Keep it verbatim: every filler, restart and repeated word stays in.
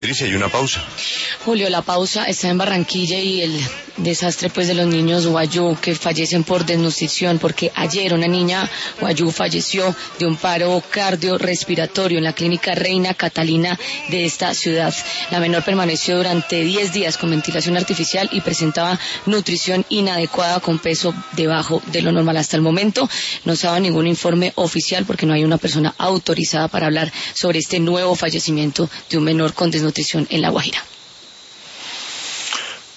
Patricia, ¿y una pausa? Julio, la pausa está en Barranquilla y el desastre pues de los niños guayú que fallecen por desnutrición, porque ayer una niña guayú falleció de un paro cardiorrespiratorio en la clínica Reina Catalina de esta ciudad. La menor permaneció durante diez días con ventilación artificial y presentaba nutrición inadecuada con peso debajo de lo normal. Hasta el momento no se ha dado ningún informe oficial porque no hay una persona autorizada para hablar sobre este nuevo fallecimiento de un menor con desnutrición en La Guajira.